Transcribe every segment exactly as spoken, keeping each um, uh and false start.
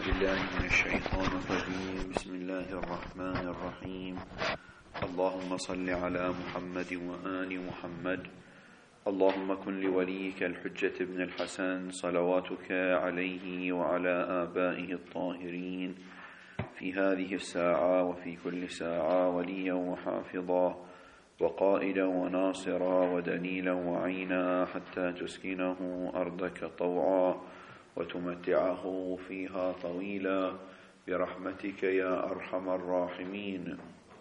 بالله من الشيطان الرجيم. بسم الله الرحمن الرحيم. اللهم صل على محمد وآل محمد. اللهم كن لوليك الحجة ابن الحسن صلواتك عليه وعلى آبائه الطاهرين في هذه الساعة وفي كل ساعة وليا وحافظا وقائدا وناصرا ودليلا وعينا حتى تسكنه أرضك طوعا وتمتعه فيها طويلا برحمتك يا أرحم الراحمين.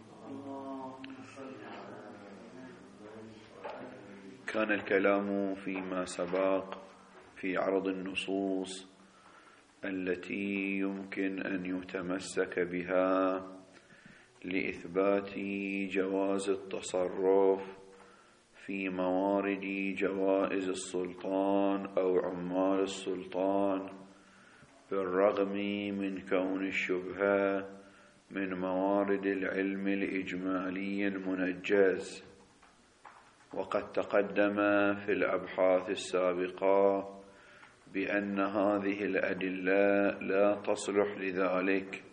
كان الكلام فيما سبق في عرض النصوص التي يمكن أن يتمسك بها لإثبات جواز التصرف في موارد جوائز السلطان أو عمال السلطان، بالرغم من كون الشبهة من موارد العلم الإجمالي المنجز. وقد تقدم في الأبحاث السابقة بأن هذه الأدلة لا تصلح لذلك،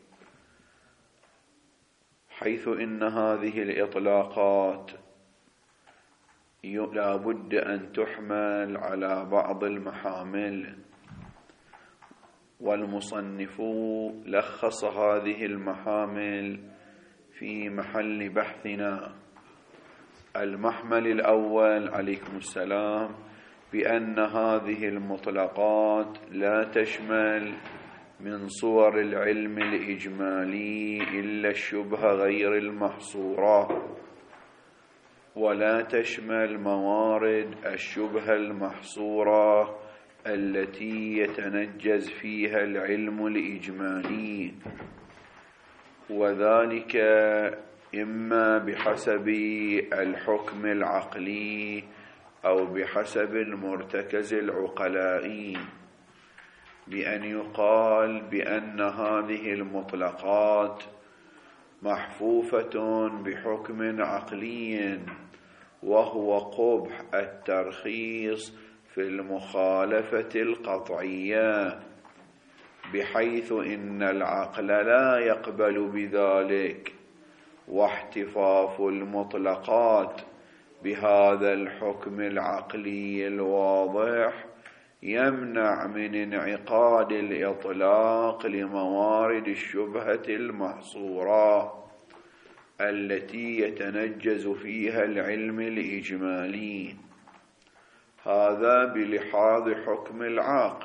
حيث إن هذه الإطلاقات لا بد أن تحمل على بعض المحامل، والمصنف لخص هذه المحامل في محل بحثنا. المحمل الأول عليكم السلام بأن هذه المطلقات لا تشمل من صور العلم الإجمالي إلا الشبهة غير المحصورة، ولا تشمل موارد الشبهة المحصورة التي يتنجز فيها العلم الإجمالي، وذلك إما بحسب الحكم العقلي أو بحسب المرتكز العقلائي، بأن يقال بأن هذه المطلقات محفوفة بحكم عقلي وهو قبح الترخيص في المخالفة القطعية، بحيث إن العقل لا يقبل بذلك، واحتفاف المطلقات بهذا الحكم العقلي الواضح يمنع من انعقاد الإطلاق لموارد الشبهة المحصورة التي يتنجز فيها العلم الإجمالي. هذا بلحاظ حكم العقل.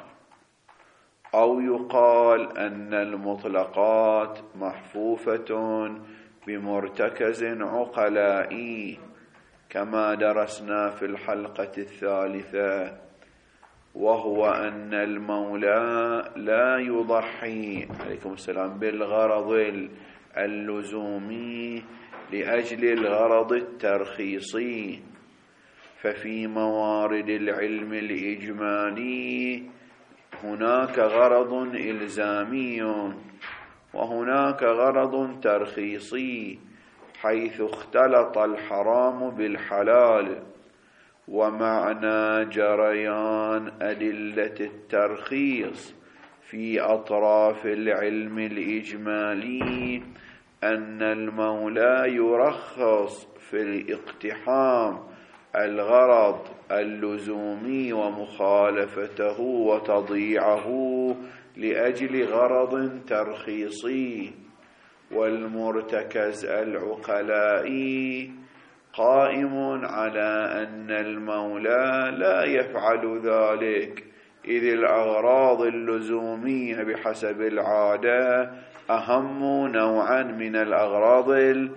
أو يقال أن المطلقات محفوفة بمرتكز عقلائي كما درسنا في الحلقة الثالثة، وهو أن المولى لا يضحي عليكم السلام بالغرض اللزومي لأجل الغرض الترخيصي. ففي موارد العلم الإجمالي هناك غرض إلزامي وهناك غرض ترخيصي، حيث اختلط الحرام بالحلال. ومعنى جريان أدلة الترخيص في أطراف العلم الإجمالي أن المولى يرخص في الاقتحام الغرض اللزومي ومخالفته وتضييعه لأجل غرض ترخيصي. والمرتكز العقلائي قائم على أن المولى لا يفعل ذلك، إذ الأغراض اللزومية بحسب العادة أهم نوعا من الأغراض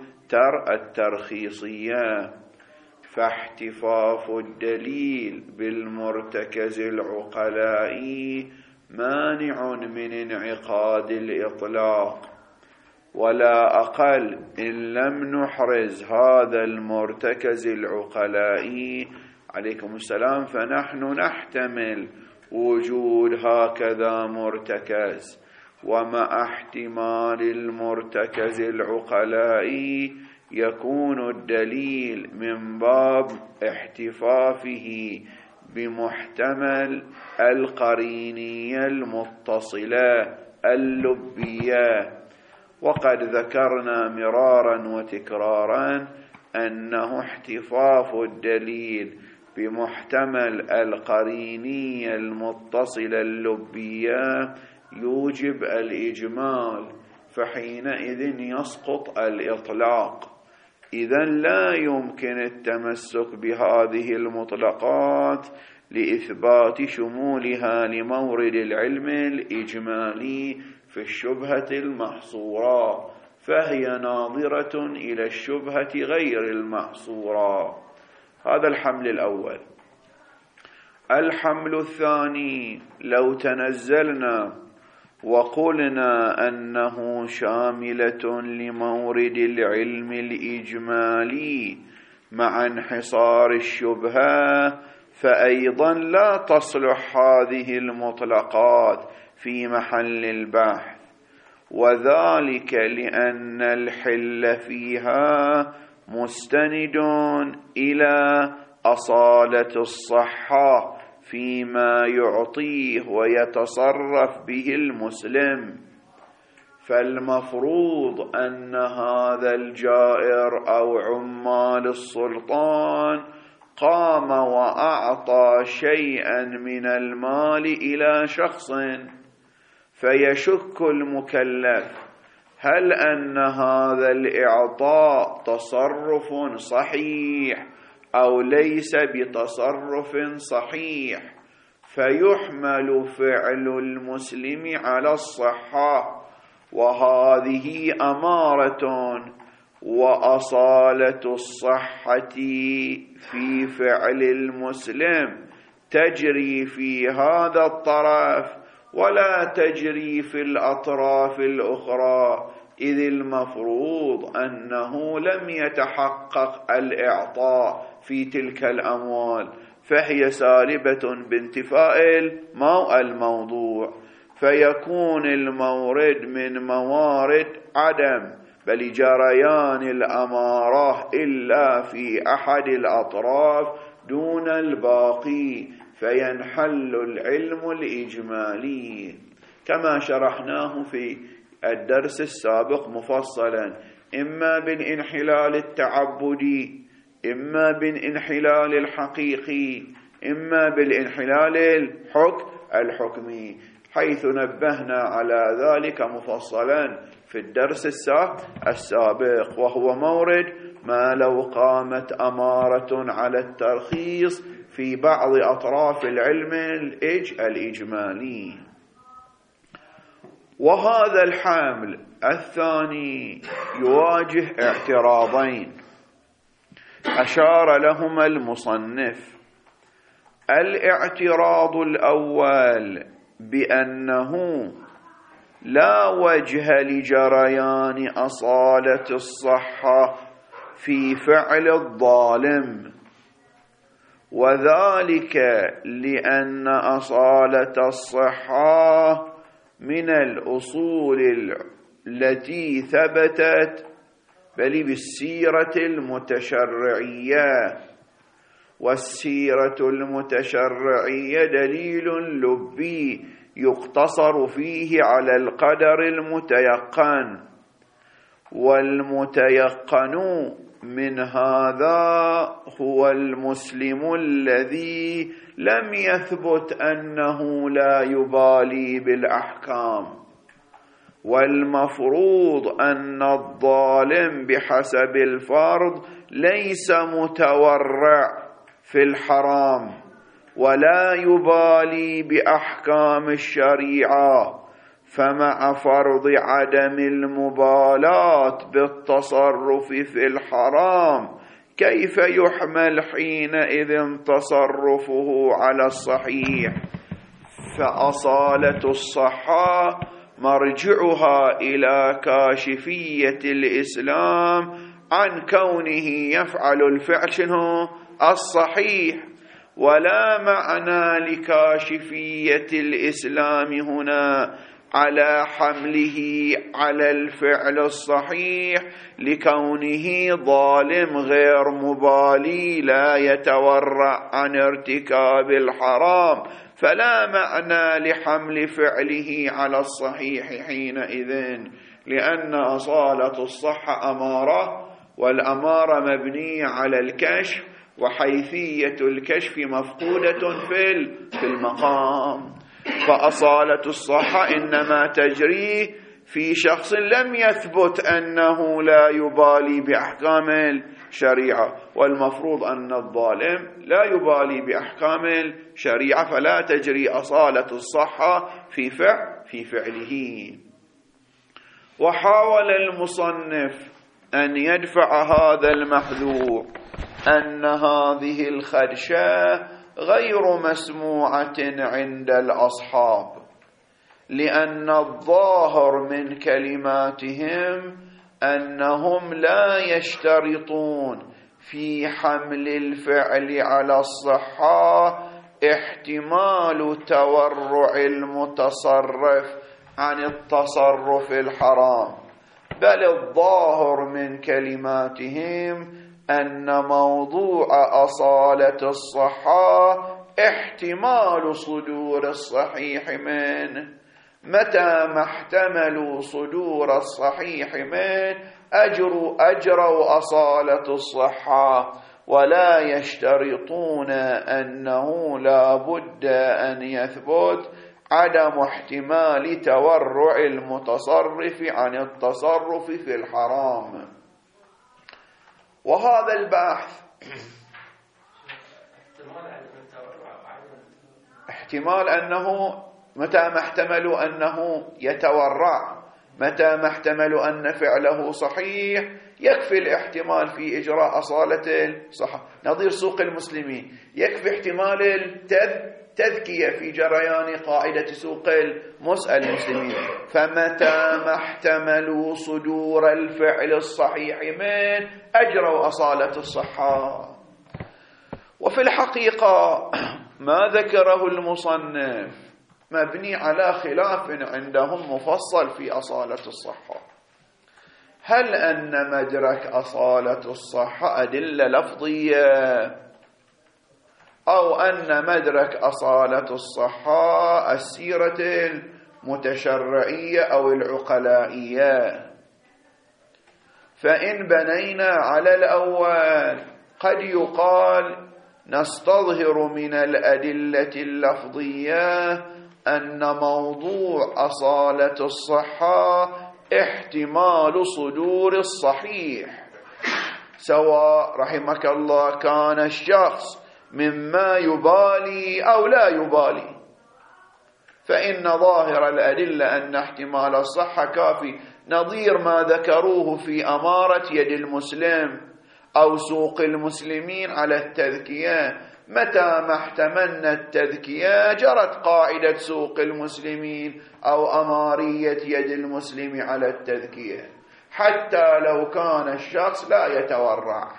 الترخيصية. فاحتفاف الدليل بالمرتكز العقلائي مانع من انعقاد الإطلاق، ولا أقل إن لم نحرز هذا المرتكز العقلائي عليكم السلام فنحن نحتمل وجود هكذا مرتكز. ومع احتمال المرتكز العقلائي يكون الدليل من باب احتفافه بمحتمل القرينية المتصلة اللبية. وقد ذكرنا مرارا وتكرارا أنه احتفاف الدليل بمحتمل القرينية المتصلة اللبية يوجب الإجمال، فحينئذ يسقط الإطلاق. إذن لا يمكن التمسك بهذه المطلقات لإثبات شمولها لمورد العلم الإجمالي في الشبهة المحصورة، فهي ناظرة إلى الشبهة غير المحصورة. هذا الحمل الأول. الحمل الثاني: لو تنزلنا وقلنا أنه شاملة لمورد العلم الإجمالي مع انحصار الشبهة، فأيضا لا تصلح هذه المطلقات في محل البحث، وذلك لأن الحل فيها مستند إلى أصالة الصحة فيما يعطيه ويتصرف به المسلم. فالمفروض أن هذا الجائر أو عمال السلطان قام وأعطى شيئا من المال إلى شخص، فيشك المكلف هل أن هذا الإعطاء تصرف صحيح أو ليس بتصرف صحيح، فيحمل فعل المسلم على الصحة، وهذه أمارة، وأصالة الصحة في فعل المسلم تجري في هذا الطرف ولا تجري في الأطراف الأخرى، إذ المفروض أنه لم يتحقق الإعطاء في تلك الأموال، فهي سالبة بانتفاء الموضوع، فيكون المورد من موارد عدم بل جريان الأمارة إلا في أحد الأطراف دون الباقي، فينحل العلم الإجمالي كما شرحناه في الدرس السابق مفصلا، إما بالانحلال التعبدي، إما بالانحلال الحقيقي، إما بالانحلال الحكم الحكمي، حيث نبهنا على ذلك مفصلا في الدرس السابق، وهو مورد ما لو قامت أمارة على الترخيص في بعض أطراف العلم الإجمالي. وهذا الحمل الثاني يواجه اعتراضين أشار لهما المصنف. الاعتراض الأول بأنه لا وجه لجريان أصالة الصحة في فعل الظالم، وذلك لأن أصالة الصحة من الأصول التي ثبتت بل بالسيرة المتشرعية، والسيرة المتشرعية دليل لبي يقتصر فيه على القدر المتيقن، والمتيقن من هذا هو المسلم الذي لم يثبت أنه لا يبالي بالأحكام، والمفروض أن الظالم بحسب الفرض ليس متورع في الحرام ولا يبالي بأحكام الشريعة، فمع فرض عدم المبالاة بالتصرف في الحرام كيف يحمل حينئذ تصرفه على الصحيح؟ فأصالة الصحة مرجعها إلى كاشفية الإسلام عن كونه يفعل الفعل شنو الصحيح، ولا معنى لكاشفية الإسلام هنا على حمله على الفعل الصحيح لكونه ظالم غير مبالي لا يتورع عن ارتكاب الحرام، فلا معنى لحمل فعله على الصحيح حينئذ، لأن أصالة الصحة أمارة، والأمارة مبنية على الكشف، وحيثية الكشف مفقودة في المقام. فأصالة الصحة إنما تجري في شخص لم يثبت أنه لا يبالي بأحكام الشريعة، والمفروض أن الظالم لا يبالي بأحكام الشريعة، فلا تجري أصالة الصحة في فعل في فعله. وحاول المصنف أن يدفع هذا المحذور، أن هذه الخدشة غير مسموعة عند الأصحاب، لأن الظاهر من كلماتهم أنهم لا يشترطون في حمل الفعل على الصحة احتمال تورع المتصرف عن التصرف الحرام، بل الظاهر من كلماتهم أن موضوع أصالة الصحة احتمال صدور الصحيح منه، متى ما احتملوا صدور الصحيح منه أجروا أجروا أصالة الصحة، ولا يشترطون أنه لا بد أن يثبت عدم احتمال تورع المتصرف عن التصرف في الحرام. وهذا البحث احتمال أنه متى ما احتملوا أنه يتورع، متى ما احتملوا أن فعله صحيح، يكفي الاحتمال في إجراء أصالة الصحة. نظير سوق المسلمين يكفي احتمال التذكية في جريان قاعدة سوق المسلمين، فمتى ما احتملوا صدور الفعل الصحيح من أجروا أصالة الصحة. وفي الحقيقة ما ذكره المصنف مبني على خلاف عندهم مفصل في أصالة الصحة. هل أن مدرك أصالة الصحة أدلة لفظية، أو أن مدرك أصالة الصحة السيرة المتشرعية أو العقلائية؟ فإن بنينا على الأول قد يقال نستظهر من الأدلة اللفظية أن موضوع أصالة الصحة احتمال صدور الصحيح، سواء رحمك الله كان الشخص مما يبالي أو لا يبالي، فإن ظاهر الأدلة أن احتمال الصحة كافي، نظير ما ذكروه في أمارة يد المسلم أو سوق المسلمين على التذكية. متى ما احتملنا التذكية جرت قاعدة سوق المسلمين أو أمارية يد المسلم على التذكية، حتى لو كان الشخص لا يتورع.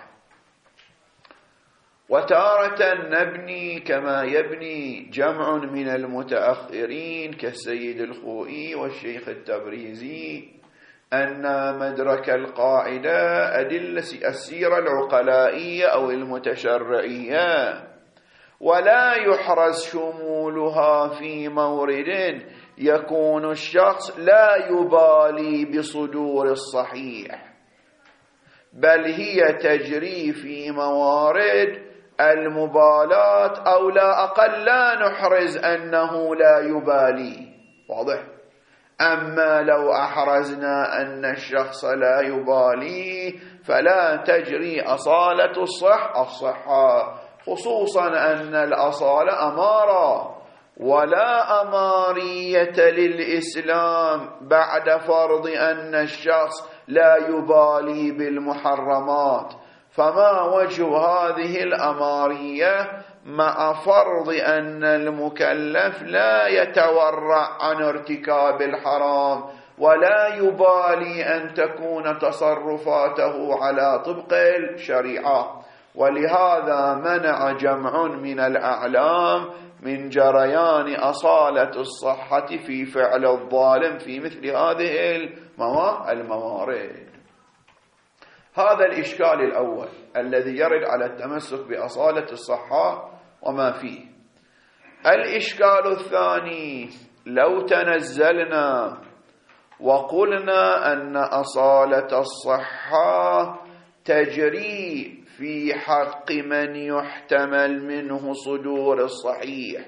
وتارة نبني كما يبني جمع من المتأخرين كالسيد الخوئي والشيخ التبريزي، أن مدرك القاعدة أدلة السيرة العقلائية أو المتشرعية، ولا يحرز شمولها في مورد يكون الشخص لا يبالي بصدور الصحيح، بل هي تجري في موارد المبالاة، أو لا أقل لا نحرز أنه لا يبالي. واضح؟ أما لو أحرزنا أن الشخص لا يبالي فلا تجري أصالة الصح الصحة، خصوصا أن الأصالة أمارة، ولا أمارية للإسلام بعد فرض أن الشخص لا يبالي بالمحرمات. فما وجه هذه الأمارية مع فرض أن المكلف لا يتورع عن ارتكاب الحرام ولا يبالي أن تكون تصرفاته على طبق الشريعة؟ ولهذا منع جمع من الأعلام من جريان أصالة الصحة في فعل الظالم في مثل هذه الموارد. هذا الإشكال الأول الذي يرد على التمسك بأصالة الصحة وما فيه. الإشكال الثاني: لو تنزلنا وقلنا أن أصالة الصحة تجري في حق من يحتمل منه صدور الصحيح،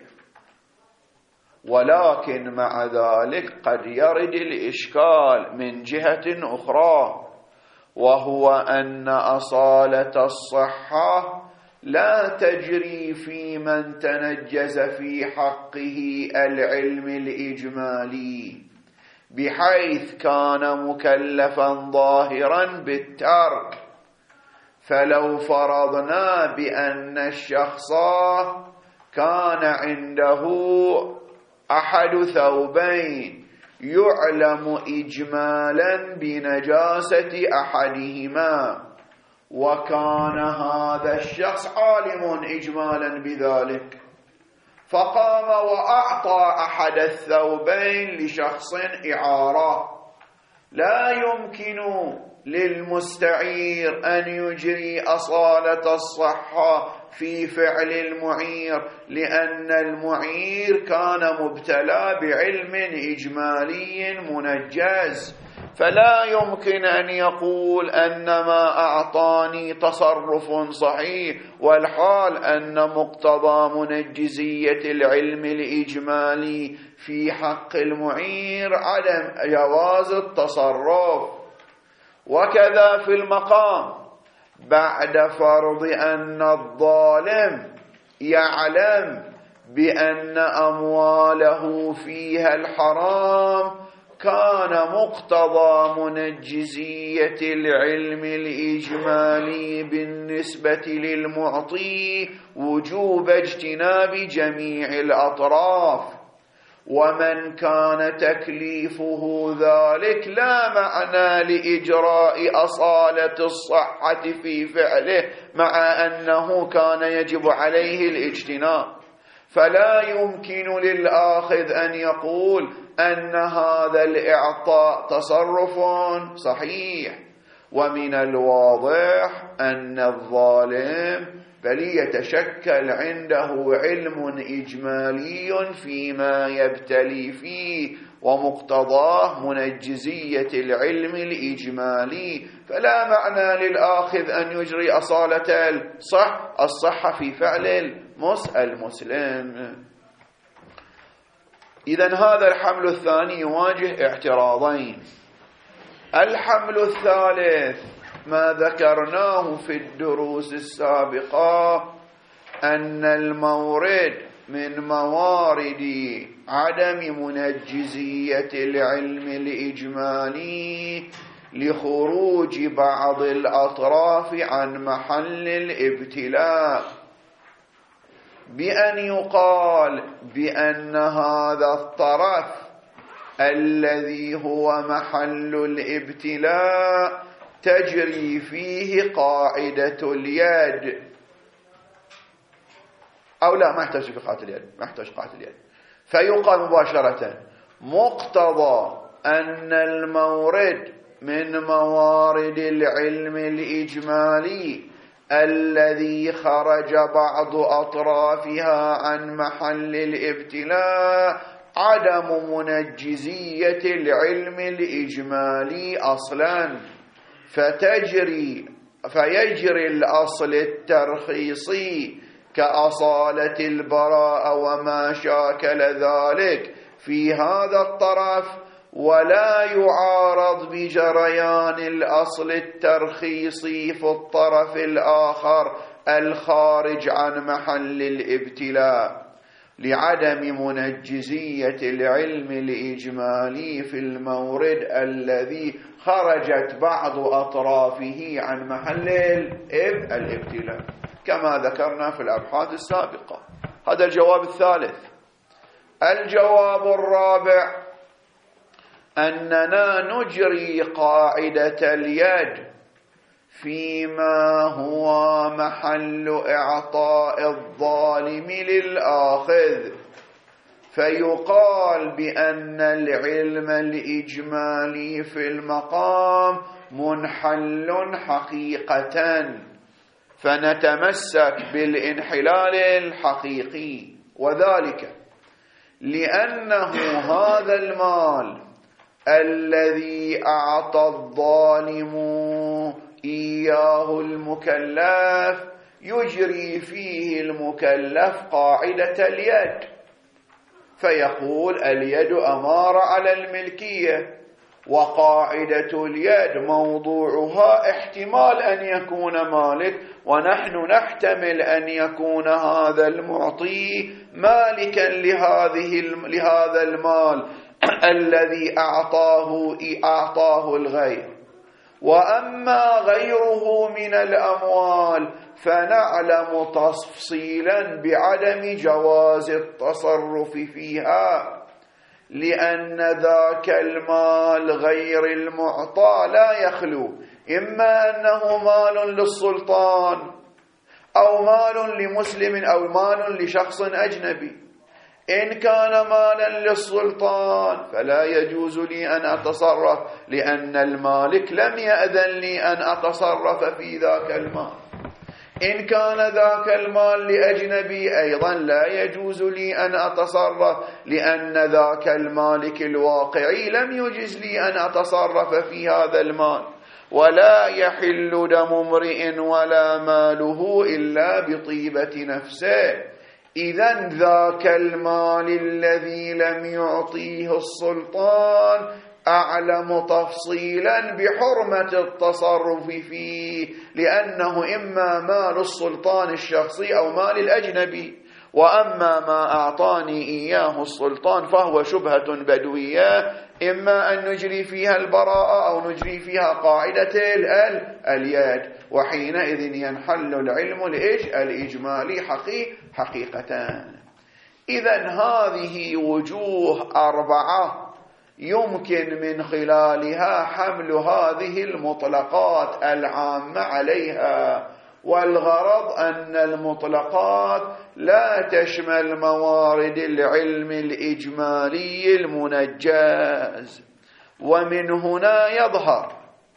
ولكن مع ذلك قد يرد الإشكال من جهة أخرى، وهو أن أصالة الصحة لا تجري في من تنجز في حقه العلم الإجمالي بحيث كان مكلفا ظاهرا بالترك. فلو فرضنا بأن الشخص كان عنده أحد ثوبين يعلم إجمالا بنجاسة أحدهما، وكان هذا الشخص عالم إجمالا بذلك، فقام وأعطى أحد الثوبين لشخص إعارة، لا يمكن للمستعير أن يجري أصالة الصحة في فعل المعير، لأن المعير كان مبتلى بعلم إجمالي منجز، فلا يمكن أن يقول أن ما أعطاني تصرف صحيح، والحال أن مقتضى منجزية العلم الإجمالي في حق المعير عدم جواز التصرف. وكذا في المقام بعد فرض أن الظالم يعلم بأن أمواله فيها الحرام، كان مقتضى منجزية العلم الإجمالي بالنسبة للمعطي وجوب اجتناب جميع الأطراف. ومن كان تكليفه ذلك لا معنى لإجراء أصالة الصحة في فعله، مع أنه كان يجب عليه الاجتناب، فلا يمكن للآخذ أن يقول أن هذا الإعطاء تصرف صحيح. ومن الواضح أن الظالم بل يتشكل عنده علم إجمالي فيما يبتلي فيه، ومقتضاه منجزية العلم الإجمالي، فلا معنى للآخذ أن يجري أصالة الصح الصحة في فعل المسلم. إذن هذا الحمل الثاني يواجه اعتراضين. الحمل الثالث ما ذكرناه في الدروس السابقة، أن المورد من موارد عدم منجزية العلم الإجمالي لخروج بعض الأطراف عن محل الابتلاء، بأن يقال بأن هذا الطرف الذي هو محل الابتلاء تجري فيه قاعدة اليد، أو لا ما يحتاج في قاعدة اليد، ما يحتاج قاعدة اليد، فيقال مباشرة مقتضى أن المورد من موارد العلم الإجمالي الذي خرج بعض أطرافها عن محل الابتلاء عدم منجزية العلم الإجمالي أصلاً، فتجري فيجري الأصل الترخيصي كأصالة البراءة وما شاكل ذلك في هذا الطرف، ولا يعارض بجريان الأصل الترخيصي في الطرف الآخر الخارج عن محل الابتلاء، لعدم منجزية العلم الإجمالي في المورد الذي خرجت بعض أطرافه عن محل الابتلاء، كما ذكرنا في الأبحاث السابقة. هذا الجواب الثالث. الجواب الرابع أننا نجري قاعدة اليد فيما هو محل إعطاء الظالم للآخذ، فيقال بأن العلم الإجمالي في المقام منحل حقيقة، فنتمسك بالانحلال الحقيقي، وذلك لأنه هذا المال الذي أعطى الظالم إياه المكلف يجري فيه المكلف قاعدة اليد، فيقول اليد أمارة على الملكية، وقاعدة اليد موضوعها احتمال أن يكون مالك، ونحن نحتمل أن يكون هذا المعطي مالكا لهذه لهذا المال الذي أعطاه أعطاه الغير. وأما غيره من الأموال فنعلم تفصيلا بعدم جواز التصرف فيها، لأن ذاك المال غير المعطى لا يخلو إما أنه مال للسلطان أو مال لمسلم أو مال لشخص أجنبي. إن كان مالا للسلطان فلا يجوز لي أن أتصرف، لأن المالك لم يأذن لي أن أتصرف في ذاك المال. إن كان ذاك المال لأجنبي أيضا لا يجوز لي أن أتصرف، لأن ذاك المالك الواقعي لم يجز لي أن أتصرف في هذا المال. ولا يحل دم امرئ ولا ماله إلا بطيبة نفسه. إذن ذاك المال الذي لم يعطيه السلطان أعلم تفصيلا بحرمة التصرف فيه، لأنه إما مال السلطان الشخصي أو مال الأجنبي. وأما ما أعطاني إياه السلطان فهو شبهة بدوية، إما أن نجري فيها البراءة أو نجري فيها قاعدة اليد، وحينئذ ينحل العلم الإيش الإجمالي حقيقة حقيقة. إذن هذه وجوه أربعة يمكن من خلالها حمل هذه المطلقات العامة عليها، والغرض أن المطلقات لا تشمل موارد العلم الإجمالي المنجز. ومن هنا يظهر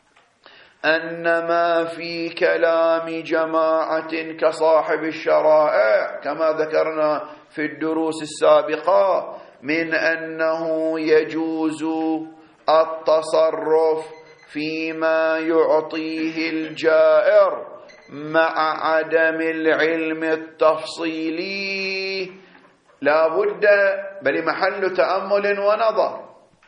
أن ما في كلام جماعة كصاحب الشرائع كما ذكرنا في الدروس السابقة من أنه يجوز التصرف فيما يعطيه الجائر مع عدم العلم التفصيلي لا بد بل محل تأمل ونظر.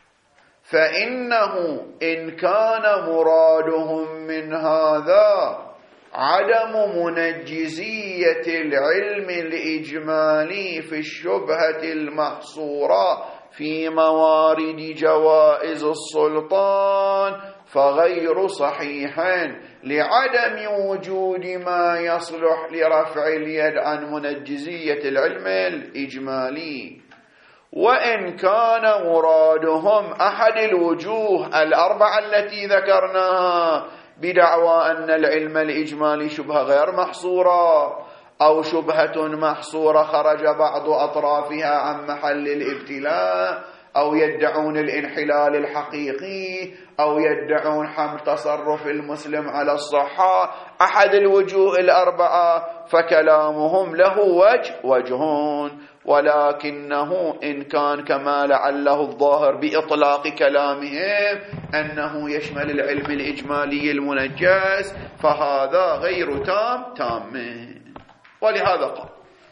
فإنه إن كان مرادهم من هذا عدم منجزية العلم الإجمالي في الشبهة المحصورة في موارد جوائز السلطان فغير صحيح، لعدم وجود ما يصلح لرفع اليد عن منجزية العلم الإجمالي. وإن كان مرادهم أحد الوجوه الأربعة التي ذكرناها بدعوى أن العلم الإجمالي شبهة غير محصورة أو شبهة محصورة خرج بعض أطرافها عن محل الابتلاء، أو يدعون الانحلال الحقيقي، أو يدعون حمل تصرف المسلم على الصحة، أحد الوجوه الأربعة، فكلامهم له وجه وجهون. ولكنه إن كان كما لعله الظاهر بإطلاق كلامهم أنه يشمل العلم الإجمالي المنجز فهذا غير تام تام. ولهذا قال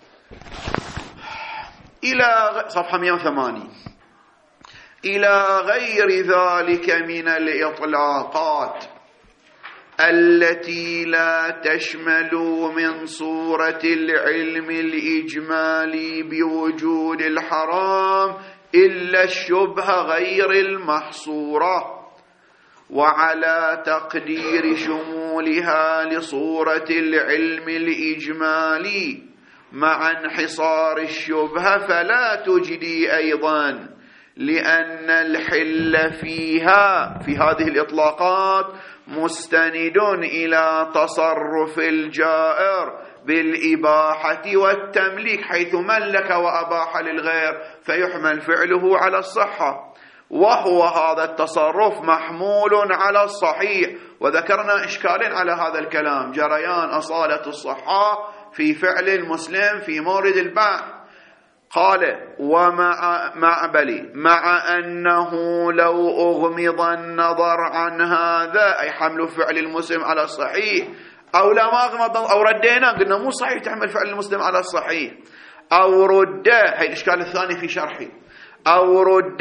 إلى صفحة مئة وثمانين إلى غير ذلك من الإطلاقات التي لا تشمل من صورة العلم الإجمالي بوجود الحرام إلا الشبهة غير المحصورة، وعلى تقدير شمولها لصورة العلم الإجمالي مع انحصار الشبهة فلا تجدي أيضا لأن الحل فيها في هذه الإطلاقات مستند إلى تصرف الجائر بالإباحة والتمليك، حيث ملك وأباح للغير فيحمل فعله على الصحة، وهو هذا التصرف محمول على الصحيح. وذكرنا إشكالين على هذا الكلام: جريان أصالة الصحة في فعل المسلم في مورد البحث. قال: ومع مع بلي مع أنه لو أغمض النظر عن هذا، أي حمل فعل المسلم على الصحيح، أو لا ما أغمض أو ردينا قلنا مو صحيح تحمل فعل المسلم على الصحيح، أو رد، هي الإشكال الثاني في شرحي، أو رد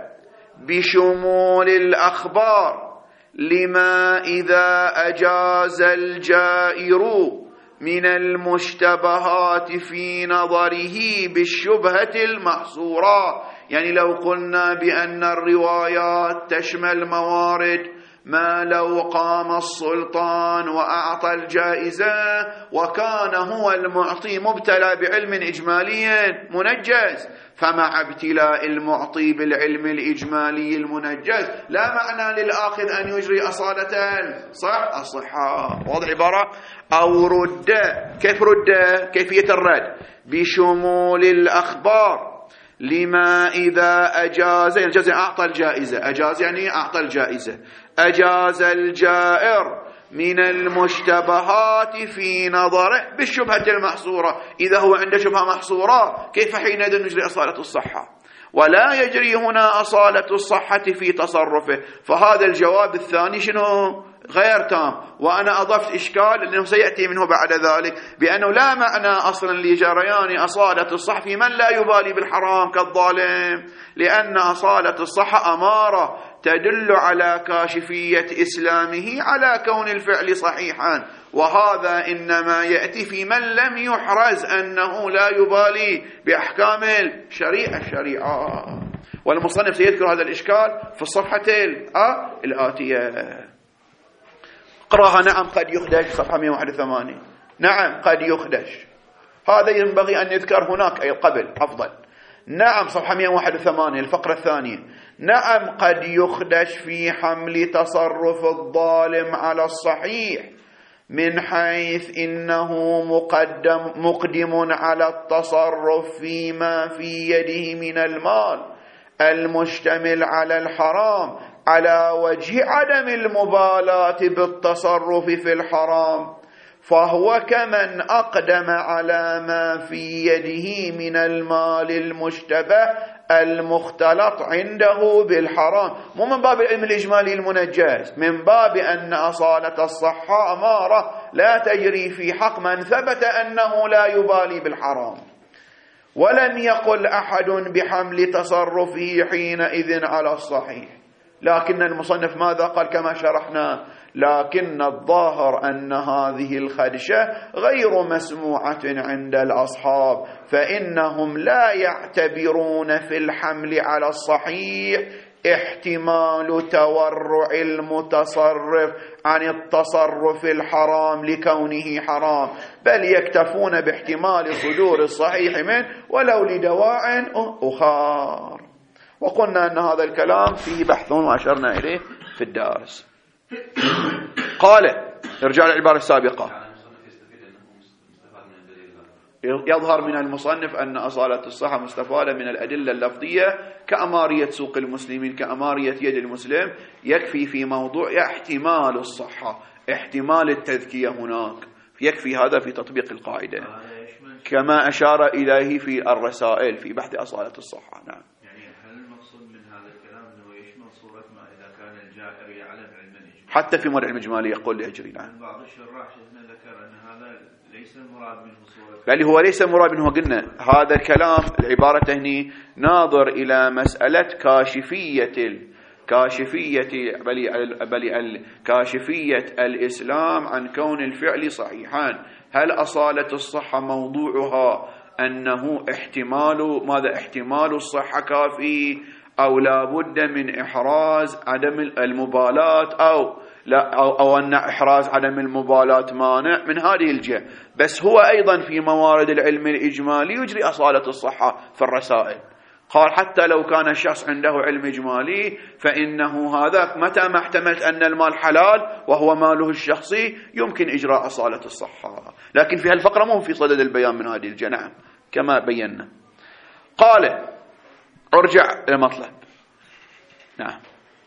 بشمول الأخبار لما إذا أجاز الجائر من المشتبهات في نظره بالشبهة المحصورة. يعني لو قلنا بأن الروايات تشمل موارد ما لو قام السلطان وأعطى الجائزة وكان هو المعطي مبتلى بعلم إجمالي منجز، فمع ابتلاء المعطي بالعلم الإجمالي المنجز لا معنى للآخذ أن يجري أصالة صح الصحة. واضح عبارة؟ أو رد، كيف رد؟ كيفية الرد بشمول الأخبار لما إذا أجاز، يعني أعطى الجائزة، أجاز يعني أعطى الجائزة، أجاز الجائر من المشتبهات في نظره بالشبهة المحصورة. إذا هو عنده شبهة محصورة كيف حينئذ نجري أصالة الصحة؟ ولا يجري هنا أصالة الصحة في تصرفه. فهذا الجواب الثاني شنو؟ غير تام. وأنا أضفت إشكال أنه سيأتي منه بعد ذلك بأنه لا معنى أصلا لجريان أصالة الصحة في من لا يبالي بالحرام كالظالم، لأن أصالة الصحة أمارة تدل على كاشفية إسلامه على كون الفعل صحيحا، وهذا إنما يأتي في من لم يحرز أنه لا يبالي بأحكام الشريعة الشريعة. والمصنف سيذكر هذا الإشكال في الصفحة الآتية. قرأها. نعم قد يخدش، صفحة مئة وواحد وثمانين. نعم قد يخدش، هذا ينبغي أن يذكر هناك أي قبل أفضل. نعم صفحة مئة وواحد وثمانين الفقرة الثانية. نعم قد يخدش في حمل تصرف الظالم على الصحيح من حيث إنه مقدم مقدم على التصرف فيما في يده من المال المشتمل على الحرام على وجه عدم المبالاة بالتصرف في الحرام، فهو كمن أقدم على ما في يده من المال المشتبه المختلط عنده بالحرام، مو من باب العلم الإجمالي المنجز، من باب أن أصالة الصحة أمارة لا تجري في حق من ثبت أنه لا يبالي بالحرام. ولم يقل أحد بحمل تصرفه حينئذ على الصحيح، لكن المصنف ماذا قال كما شرحنا؟ لكن الظاهر أن هذه الخدشة غير مسموعة عند الأصحاب، فإنهم لا يعتبرون في الحمل على الصحيح احتمال تورع المتصرف عن التصرف الحرام لكونه حرام، بل يكتفون باحتمال صدور الصحيح منه ولو لدواع أخر. وقلنا أن هذا الكلام فيه بحث وأشرنا إليه في الدارس. قال ارجع للعبارة السابقة. يظهر من المصنف أن أصالة الصحة مستفادة من الأدلة اللفظية كأمارية سوق المسلمين، كأمارية يد المسلم، يكفي في موضوع احتمال الصحة، احتمال التذكية هناك، يكفي هذا في تطبيق القاعدة كما أشار إليه في الرسائل في بحث أصالة الصحة. نعم. حتى في مرع المجمالي يقول يجري. نعم. بعض الشراح ذكر أن هذا ليس المراد منه صورة، بل هو ليس المراد منه. قلنا هذا الكلام العبارة هني ناظر إلى مسألة كاشفية كاشفية بل بل كاشفية الإسلام عن كون الفعل صحيحا. هل أصالة الصحة موضوعها أنه احتمال ماذا احتمال الصحة كافي، أو لا بد من إحراز عدم المبالاة، أو لا أو, أو أن إحراز عدم المبالاة مانع من هذه الجهة. بس هو أيضا في موارد العلم الإجمالي يجري أصالة الصحة في الرسائل، قال حتى لو كان الشخص عنده علم إجمالي فإنه هذاك متى ما احتملت أن المال حلال وهو ماله الشخصي يمكن إجراء أصالة الصحة. لكن في هالفقرة مو في صدد البيان من هذه الجهة، نعم كما بينا. قال ارجع إلى المطلب. نعم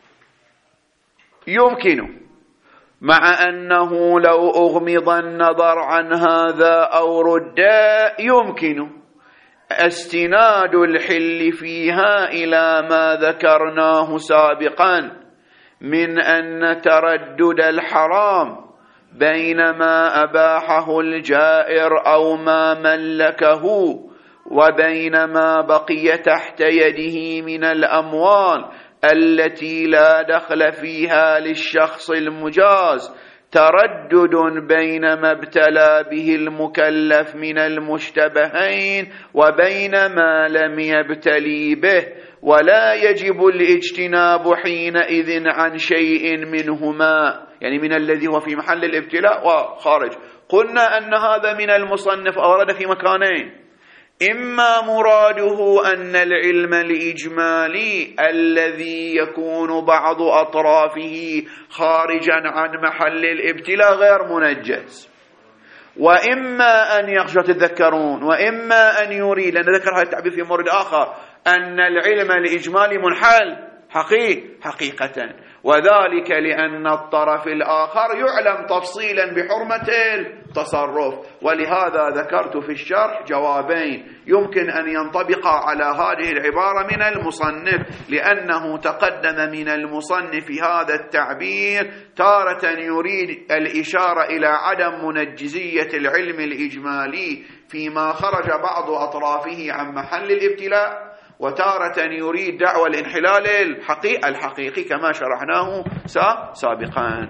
يمكن مع أنه لو أغمض النظر عن هذا أو رد يمكن استناد الحل فيها إلى ما ذكرناه سابقا من أن تردد الحرام بين ما أباحه الجائر أو ما ملكه وبين ما بقي تحت يده من الأموال التي لا دخل فيها للشخص المجاز تردد بين ما ابتلى به المكلف من المشتبهين وبين ما لم يبتلي به، ولا يجب الاجتناب حينئذ عن شيء منهما، يعني من الذي هو في محل الابتلاء وخارج. قلنا أن هذا من المصنف أورد في مكانين: إما مراده أن العلم الإجمالي الذي يكون بعض أطرافه خارجا عن محل الابتلاء غير منجز، وإما أن يخشى تذكرون وإما أن يريد، لأن ذكر هذا التعبير في مورد آخر، أن العلم الإجمالي منحل حقيقة حقيقة، وذلك لأن الطرف الآخر يعلم تفصيلا بحرمة التصرف. ولهذا ذكرت في الشرح جوابين يمكن أن ينطبق على هذه العبارة من المصنف، لأنه تقدم من المصنف هذا التعبير تارة يريد الإشارة إلى عدم منجزية العلم الإجمالي فيما خرج بعض أطرافه عن محل الابتلاء، وتارة يريد دعوى الانحلال الحقيقي الحقيقي كما شرحناه سابقا.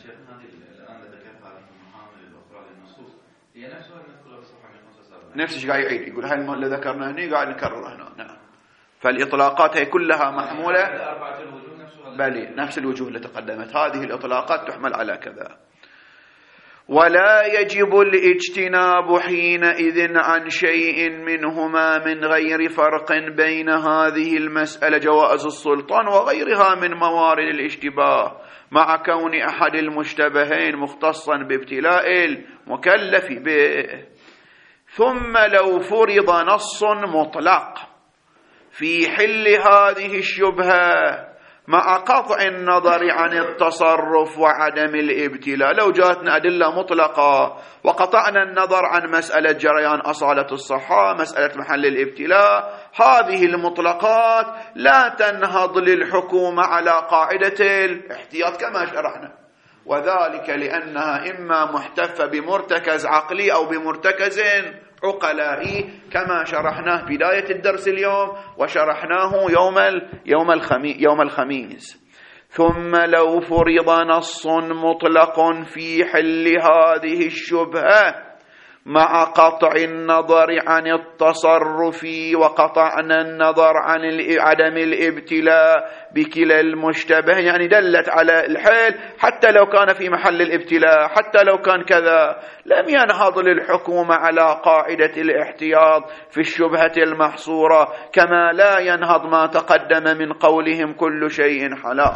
نفس الشيء قاعد يعيد، يقول هاي اللي ذكرنا هنا قاعد نكرر هنا. نعم فالإطلاقات هي كلها محمولة بل نفس الوجوه اللي تقدمت، هذه الإطلاقات تحمل على كذا. ولا يجب الاجتناب حينئذ عن شيء منهما من غير فرق بين هذه المسألة جواز السلطان وغيرها من موارد الاشتباه، مع كون أحد المشتبهين مختصا بابتلاء المكلف به. ثم لو فرض نص مطلق في حل هذه الشبهة مع قطع النظر عن التصرف وعدم الابتلاء، لو جاءتنا أدلة مطلقة وقطعنا النظر عن مسألة جريان أصالة الصحة، مسألة محل الابتلاء، هذه المطلقات لا تنهض للحكومة على قاعدة الاحتياط كما شرحنا، وذلك لأنها إما محتفة بمرتكز عقلي أو بمرتكز عقلائي كما شرحناه بداية الدرس اليوم وشرحناه يوم يوم الخميس يوم الخميس. ثم لو فرض نص مطلق في حل هذه الشبهة مع قطع النظر عن التصرف وقطعنا النظر عن عدم الابتلاء بكلا المشتبه، يعني دلت على الحيل حتى لو كان في محل الابتلاء حتى لو كان كذا، لم ينهض للحكومة على قاعدة الاحتياط في الشبهة المحصورة، كما لا ينهض ما تقدم من قولهم كل شيء حلال.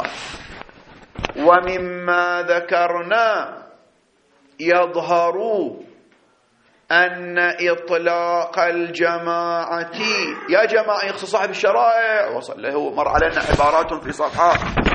ومما ذكرنا يظهر أن إطلاق الجماعة، يا جماعة يخص صاحب الشرائع، وصل له مر علينا عبارات في صفحة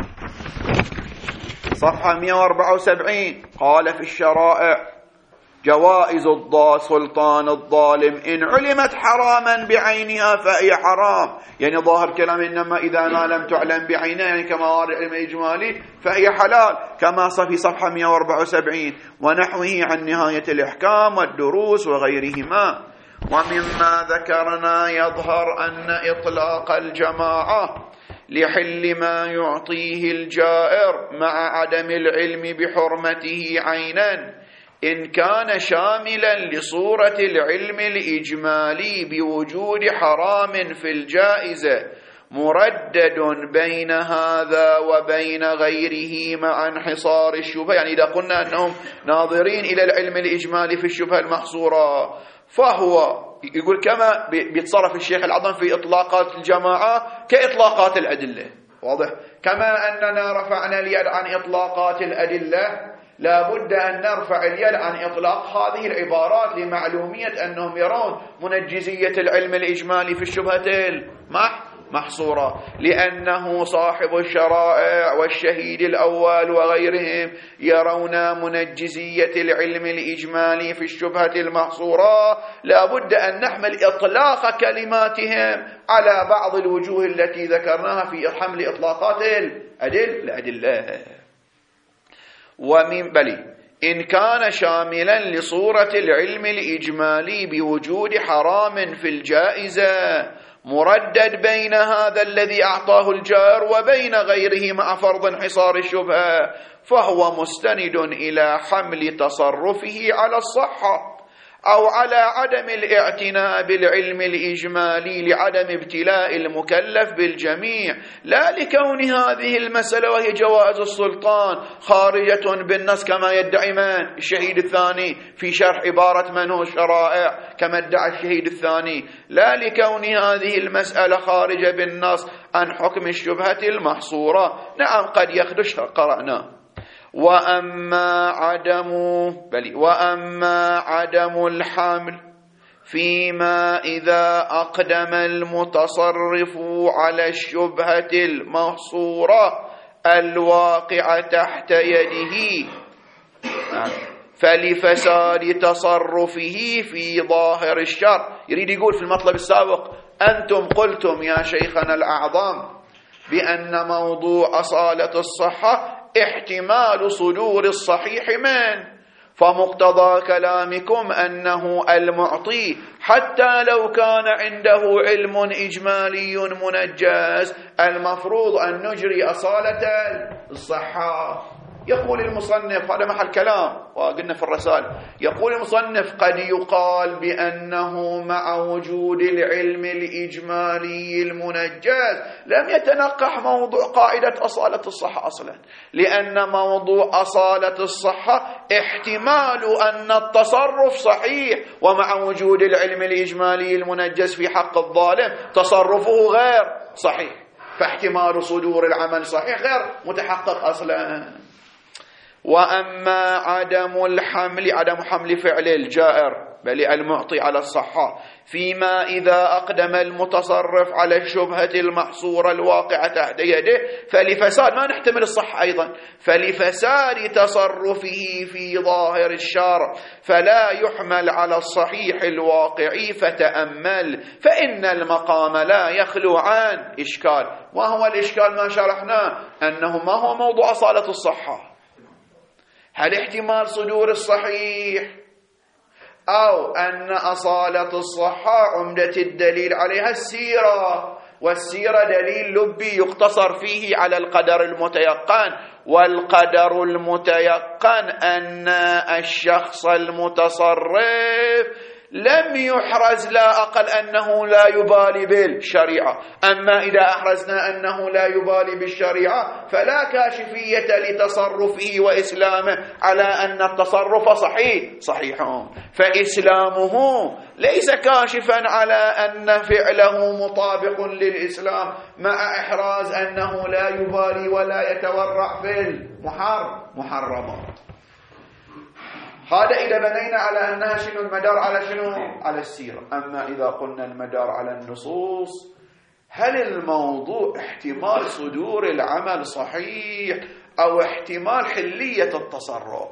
صفحة مئة وأربعة وسبعين، قال في الشرائع جوائز السلطان الظالم إن علمت حراما بعينها فهي حرام، يعني ظاهر كلام إنما إذا ما لم تعلم بعينها، يعني كما وارد العلم الإجمالي فهي حلال كما في صفحة مئة وأربعة وسبعين ونحوه عن نهاية الإحكام والدروس وغيرهما. ومما ذكرنا يظهر أن إطلاق الجماعة لحل ما يعطيه الجائر مع عدم العلم بحرمته عينا إن كان شاملا لصورة العلم الإجمالي بوجود حرام في الجائزة مردد بين هذا وبين غيره مع انحصار الشبهة، يعني إذا قلنا أنهم ناظرين إلى العلم الإجمالي في الشبهة المحصورة فهو يقول كما بيتصرف الشيخ العظم في إطلاقات الجماعة كإطلاقات الأدلة، واضح؟ كما أننا رفعنا اليد عن إطلاقات الأدلة لا بد أن نرفع اليد عن إطلاق هذه العبارات لمعلومية أنهم يرون منجزية العلم الإجمالي في الشبهة المحصورة، لأنه صاحب الشرائع والشهيد الأول وغيرهم يرون منجزية العلم الإجمالي في الشبهة المحصورة. لا بد أن نحمل إطلاق كلماتهم على بعض الوجوه التي ذكرناها في حمل إطلاقات الأدلة. ومن بلي إن كان شاملا لصورة العلم الإجمالي بوجود حرام في الجائزة مردد بين هذا الذي أعطاه الجائر وبين غيره مع فرض انحصار الشبهة، فهو مستند إلى حمل تصرفه على الصحة أو على عدم الاعتناء بالعلم الإجمالي لعدم ابتلاء المكلف بالجميع، لا لكون هذه المسألة وهي جوائز السلطان خارجة بالنص كما يدعي من الشهيد الثاني في شرح عبارة من هو الشرائع كما ادعى الشهيد الثاني، لا لكون هذه المسألة خارجة بالنص عن حكم الشبهة المحصورة. نعم قد يخدش قرأنا. وأما عدم بل وأما عدم الحمل فيما إذا أقدم المتصرف على الشبهة المحصورة الواقع تحت يده فلفساد تصرفه في ظاهر الشرع. يريد يقول في المطلب السابق أنتم قلتم يا شيخنا الأعظم بأن موضوع أصالة الصحة احتمال صدور الصحيح من، فمقتضى كلامكم أنه المعطي حتى لو كان عنده علم إجمالي منجز المفروض أن نجري أصالة الصحة. يقول المصنف، هذا محل كلام وقلنا في الرسالة، يقول المصنف قد يقال بأنه مع وجود العلم الإجمالي المنجز لم يتنقح موضوع قاعدة أصالة الصحة أصلا، لأن موضوع أصالة الصحة احتمال أن التصرف صحيح، ومع وجود العلم الإجمالي المنجز في حق الظالم تصرفه غير صحيح، فاحتمال صدور العمل صحيح غير متحقق أصلا. وأما عدم الحمل عدم حمل فعل الجائر بل المعطي على الصحة فيما إذا أقدم المتصرف على الشبهة المحصورة الواقعة تحت يده فلفساد، ما نحتمل الصحة أيضا، فلفساد تصرفه في ظاهر الشرع فلا يحمل على الصحيح الواقعي. فتأمل فإن المقام لا يخلو عن إشكال. وهو الإشكال ما شرحناه أنه ما هو موضوع أصالة الصحة، هل احتمال صدور الصحيح أو أن أصالة الصحة عمدة الدليل عليها السيرة، والسيرة دليل لبي يقتصر فيه على القدر المتيقن، والقدر المتيقن أن الشخص المتصرف لم يحرز لا أقل أنه لا يبالي بالشريعة. أما إذا أحرزنا أنه لا يبالي بالشريعة فلا كاشفية لتصرفه وإسلامه على أن التصرف صحيح صحيح، فإسلامه ليس كاشفا على أن فعله مطابق للإسلام مع إحراز أنه لا يبالي ولا يتورع في المحرمات. هذا إذا بنينا على أنها شنو المدار على شنو على السيرة. أما إذا قلنا المدار على النصوص، هل الموضوع احتمال صدور العمل صحيح أو احتمال حلية التصرف؟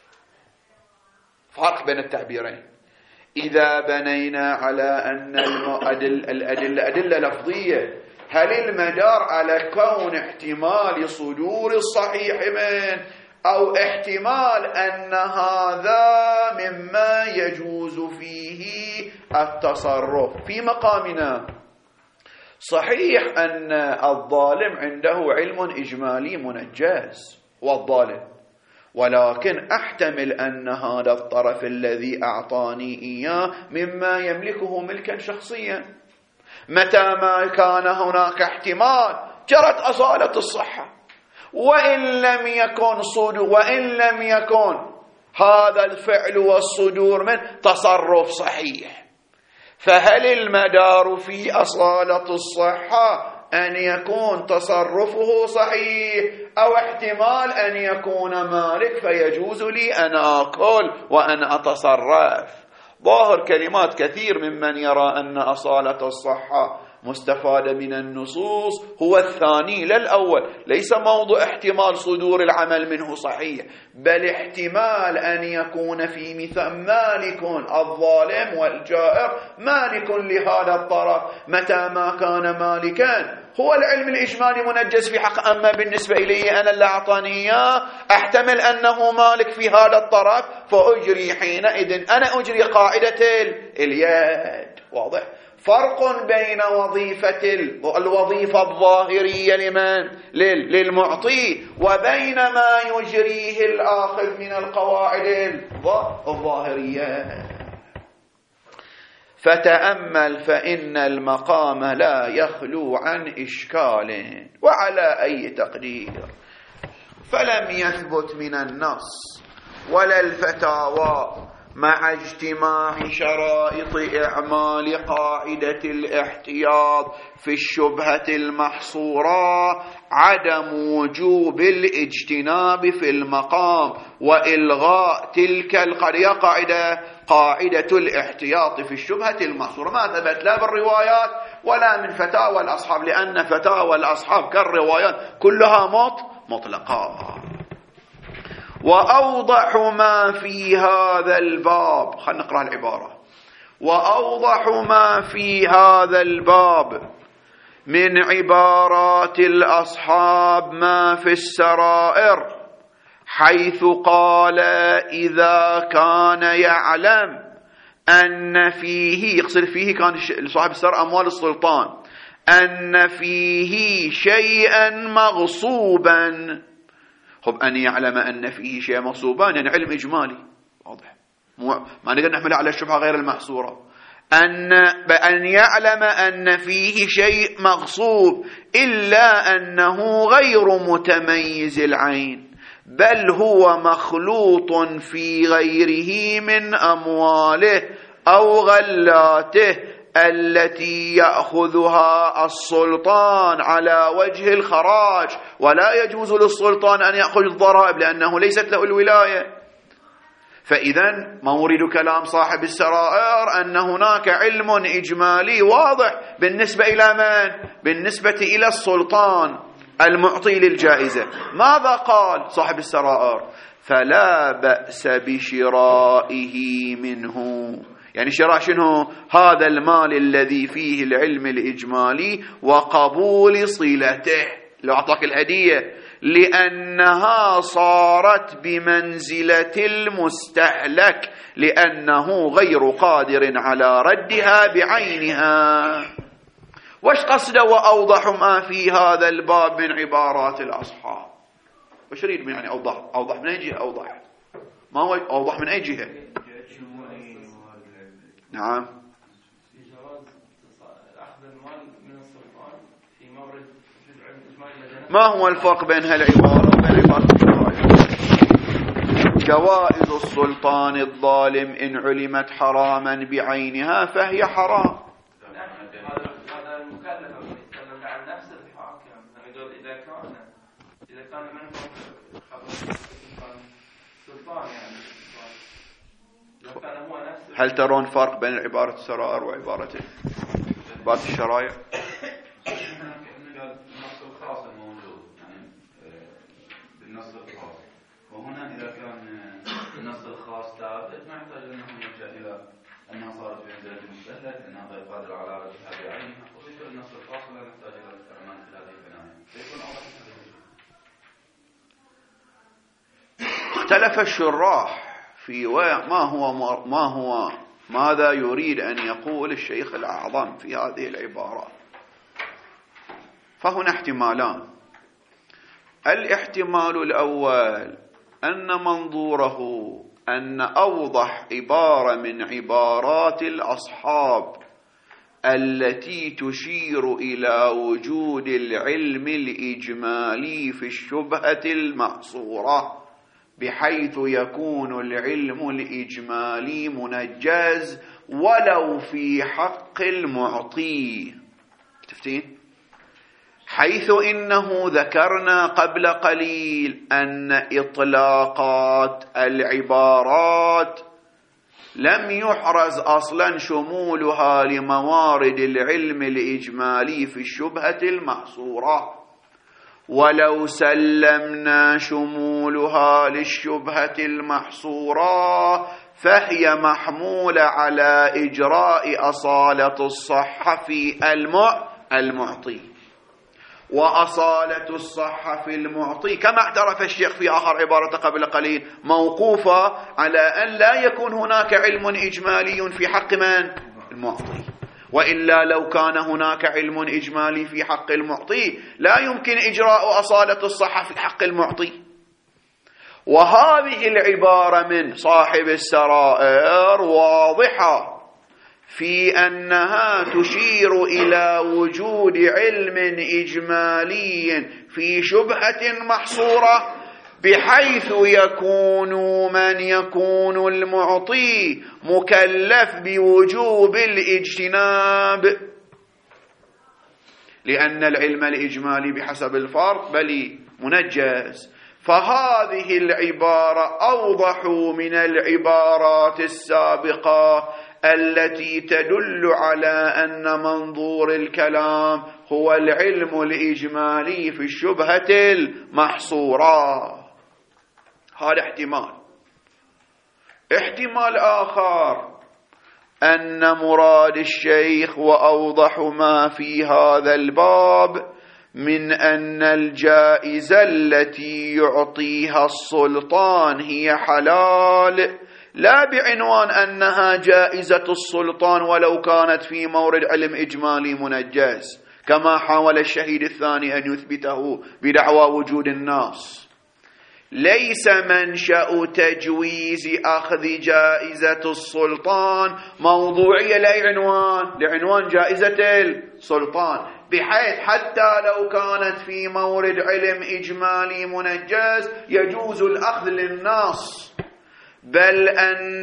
فرق بين التعبيرين. إذا بنينا على أن الأدلة أدلة لفظية، هل المدار على كون احتمال صدور الصحيح من أو احتمال أن هذا مما يجوز فيه التصرف؟ في مقامنا صحيح أن الظالم عنده علم إجمالي منجز والظالم، ولكن أحتمل أن هذا الطرف الذي أعطاني إياه مما يملكه ملكا شخصيا. متى ما كان هناك احتمال جرت أصالة الصحة، وإن لم يكن صدور وإن لم يكن هذا الفعل والصدور من تصرف صحيح، فهل المدار في أصالة الصحة أن يكون تصرفه صحيح أو احتمال أن يكون مالك فيجوز لي أن آكل وأن أتصرف؟ ظاهر كلمات كثير ممن يرى أن أصالة الصحة مستفادة من النصوص هو الثاني لا الأول، ليس موضوع احتمال صدور العمل منه صحيح، بل احتمال أن يكون في مثال مالك الظالم والجائر مالك لهذا الطرف. متى ما كان مالكا هو العلم الإجمالي منجز في حق، أما بالنسبة إلي أنا اللي أعطاني إياه أحتمل أنه مالك في هذا الطرف، فأجري حينئذ أنا أجري قاعدة اليد. واضح؟ فرق بين وظيفة الوظيفة الظاهرية لمن؟ للمعطي، وبين ما يجريه الآخذ من القواعد الظاهرية. فتأمل فإن المقام لا يخلو عن إشكال، وعلى أي تقدير فلم يثبت من النص ولا الفتاوى مع اجتماع شرائط إعمال قاعدة الاحتياط في الشبهة المحصورة عدم وجوب الاجتناب في المقام وإلغاء تلك القضية قاعدة قاعدة الاحتياط في الشبهة المحصورة. ما ثبت لا بالروايات ولا من فتاوى الأصحاب، لأن فتاوى الأصحاب كالروايات كلها مط مطلقة. وأوضح ما في هذا الباب، خلينا نقرأ العبارة. وأوضح ما في هذا الباب من عبارات الأصحاب ما في السرائر، حيث قال إذا كان يعلم أن فيه، يقصد فيه كان صاحب السر أموال السلطان، أن فيه شيئا مغصوبا. خب أن يعلم أن فيه شيء مغصوبان يعني علم إجمالي واضح، ما نقدر نحمله على الشبهة غير المحصورة. أن بأن يعلم أن فيه شيء مغصوب إلا أنه غير متميز العين، بل هو مخلوط في غيره من أمواله أو غلاته التي يأخذها السلطان على وجه الخراج، ولا يجوز للسلطان أن يأخذ الضرائب لأنه ليست له الولاية. فإذا مورد كلام صاحب السرائر أن هناك علم إجمالي واضح بالنسبة إلى من؟ بالنسبة إلى السلطان المعطي للجائزة. ماذا قال صاحب السرائر؟ فلا بأس بشرائه منه، يعني شراء شنو؟ هذا المال الذي فيه العلم الإجمالي وقبول صلته، لو أعطاك الهدية، لأنها صارت بمنزلة المستهلك لأنه غير قادر على ردها بعينها. وش قصده وأوضح ما في هذا الباب من عبارات الأصحاب؟ وش يريد من يعني أوضح؟ أوضح من أي جهة؟ أوضح ما هو أوضح من أي جهة؟ نعم. ما هو الفرق بين هالعبارة وبين عبارة الشرائع؟ جوائز السلطان الظالم إن علمت حراما بعينها فهي حرام. هذا المكلف يتكلم عن نفس الحاكم، يقول إذا كان إذا كان من سلطان يعني لو كان هو نفس. هل ترون فرق بين عبارة السرائر وعبارة عبارة الشرائع؟ النص الخاص الموجود يعني بالنص الخاص، وهنا إذا كان النص الخاص ثابت ما يحتاج أنه يرجع إلى أنها صارت بمنزلة المستهلك أنها غير قادرة على ردها بعينها، وفي النص الخاص لا نحتاج إلى الاستعمال في هذه البناية، فيكون أوضح من هذا الشيء. اختلف الشراح في ما هو ما هو ماذا يريد أن يقول الشيخ الأعظم في هذه العبارة. فهنا احتمالان. الاحتمال الأول أن منظوره أن أوضح عبارة من عبارات الأصحاب التي تشير إلى وجود العلم الإجمالي في الشبهة المحصورة، بحيث يكون العلم الإجمالي منجز ولو في حق المعطي. تفتين؟ حيث إنه ذكرنا قبل قليل أن إطلاقات العبارات لم يحرز أصلا شمولها لموارد العلم الإجمالي في الشبهة المحصورة، ولو سلمنا شمولها للشبهة المحصورة فهي محمولة على إجراء أصالة الصحة في المعطي، وأصالة الصحة في المعطي كما اعترف الشيخ في آخر عبارة قبل قليل موقوفة على أن لا يكون هناك علم إجمالي في حق من؟ المعطي، وإلا لو كان هناك علم إجمالي في حق المعطي لا يمكن إجراء أصالة الصحة في حق المعطي. وهذه العبارة من صاحب السرائر واضحة في أنها تشير إلى وجود علم إجمالي في شبهة محصورة، بحيث يكون من يكون المعطي مكلف بوجوب الاجتناب، لأن العلم الإجمالي بحسب الفرق بل منجز. فهذه العبارة أوضح من العبارات السابقة التي تدل على أن منظور الكلام هو العلم الإجمالي في الشبهة المحصورة. هذا احتمال. احتمال آخر أن مراد الشيخ وأوضح ما في هذا الباب من أن الجائزة التي يعطيها السلطان هي حلال، لا بعنوان أنها جائزة السلطان ولو كانت في مورد علم إجمالي منجز، كما حاول الشهيد الثاني أن يثبته بدعوى وجود الناس. ليس منشأ تجويز أخذ جائزة السلطان موضوعية لعنوان لعنوان جائزة السلطان، بحيث حتى لو كانت في مورد علم إجمالي منجز يجوز الأخذ للنص، بل أن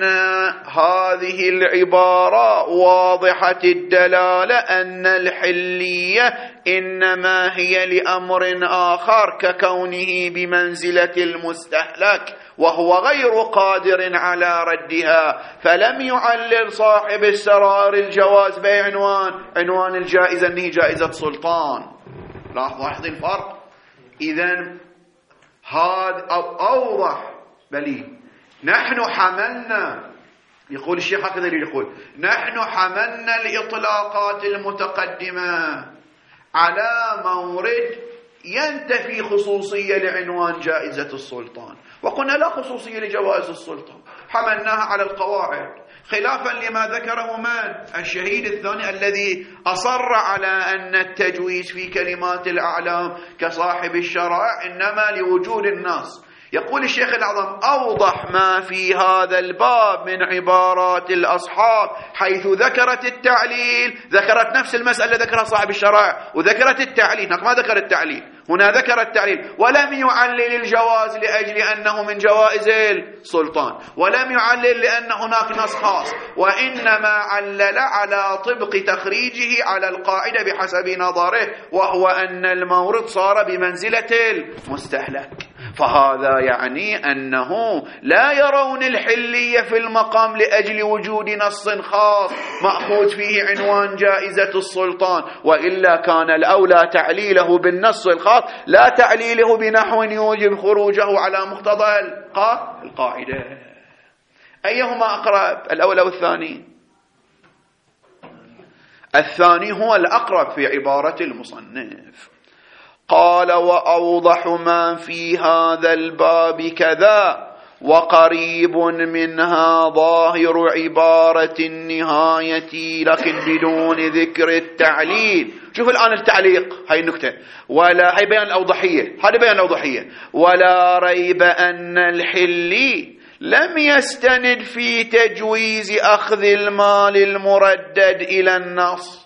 هذه العبارة واضحة الدلالة أن الحلية إنما هي لأمر آخر ككونه بمنزلة المستهلك وهو غير قادر على ردها، فلم يعلل صاحب السرائر الجواز بعنوان عنوان الجائزة أنه جائزة سلطان. لاحظوا الفرق. إذن هذا أوضح بلي. نحن حملنا، يقول الشيخ هكذا يقول، نحن حملنا الإطلاقات المتقدمة على مورد ينتفي خصوصية لعنوان جائزة السلطان، وقلنا لا خصوصية لجوائز السلطان، حملناها على القواعد، خلافا لما ذكره من الشهيد الثاني الذي أصر على أن التجويز في كلمات الأعلام كصاحب الشرائع إنما لوجود الناس. يقول الشيخ الأعظم أوضح ما في هذا الباب من عبارات الأصحاب، حيث ذكرت التعليل، ذكرت نفس المسألة ذكرها صاحب الشرائع وذكرت التعليل، هناك ما ذكر التعليل، هنا ذكر التعليل، ولم يعلل الجواز لأجل أنه من جوائز السلطان، ولم يعلل لأن هناك نص خاص، وإنما علل على طبق تخريجه على القاعدة بحسب نظره، وهو أن المورد صار بمنزلة المستهلك. فهذا يعني أنه لا يرون الحلية في المقام لأجل وجود نص خاص مأخوذ فيه عنوان جائزة السلطان، وإلا كان الأولى تعليله بالنص الخاص لا تعليله بنحو يوجب خروجه على مقتضى القاعدة. أيهما أقرب، الأول أو الثاني؟ الثاني هو الأقرب في عبارة المصنف. قال وأوضح ما في هذا الباب كذا، وقريب منها ظاهر عبارة النهاية لكن بدون ذكر التعليل. شوف الآن التعليق، هاي النكتة، ولا هاي بيان الأوضحية، هذا بيان الأوضحية. ولا ريب أن الحلي لم يستند في تجويز أخذ المال المردد إلى النص،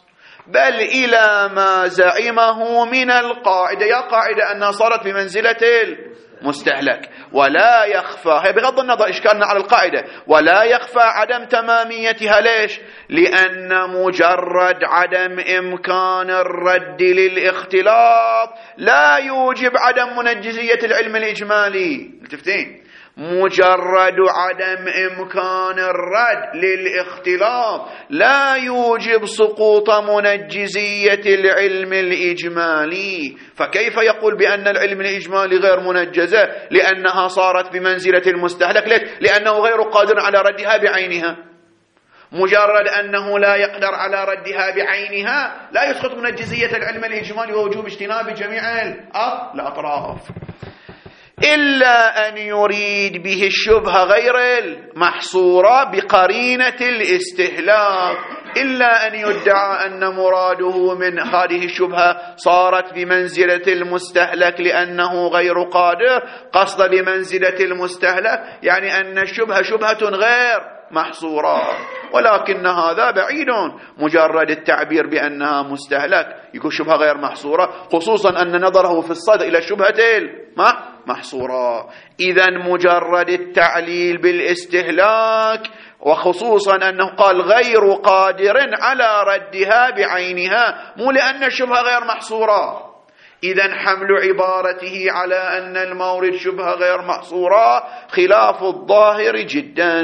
بل إلى ما زعمه من القاعدة. يا قاعدة أنها صارت بمنزلة المستهلك، ولا يخفى، هي بغض النظر إشكالنا على القاعدة، ولا يخفى عدم تماميتها. ليش؟ لأن مجرد عدم إمكان الرد للاختلاط لا يوجب عدم منجزية العلم الإجمالي. متفقين؟ مجرد عدم إمكان الرد للاختلاط لا يوجب سقوط منجزية العلم الإجمالي. فكيف يقول بأن العلم الإجمالي غير منجزة؟ لأنها صارت بمنزلة المستهلك. ليش؟ لأنه غير قادر على ردها بعينها. مجرد أنه لا يقدر على ردها بعينها لا يسقط منجزية العلم الإجمالي ووجوب اجتناب جميع الأطراف، إلا أن يريد به الشبهة غير المحصورة بقرينة الاستهلاك، إلا أن يدعى أن مراده من هذه الشبهة صارت بمنزلة المستهلك لأنه غير قادر. قصد بمنزلة المستهلك يعني أن الشبهة شبهة غير محصورة، ولكن هذا بعيد. مجرد التعبير بأنها مستهلك يكون شبهة غير محصورة، خصوصا أن نظره في الصدر إلى الشبهة محصورة. إذن مجرد التعليل بالاستهلاك، وخصوصا أنه قال غير قادر على ردها بعينها، مو لأن الشبهة غير محصورة. إذن حمل عبارته على أن المورد شبهة غير محصورة خلاف الظاهر جدا.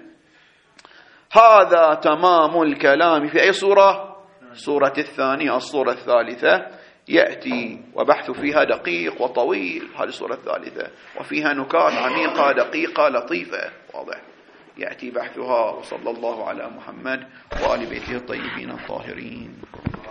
هذا تمام الكلام في أي صورة؟ صورة الثانية، الصورة الثالثة يأتي وبحث فيها دقيق وطويل. هذه الصورة الثالثة وفيها نكات عميقة دقيقة لطيفة واضح، يأتي بحثها. وصلى الله على محمد وآل بيته الطيبين الطاهرين.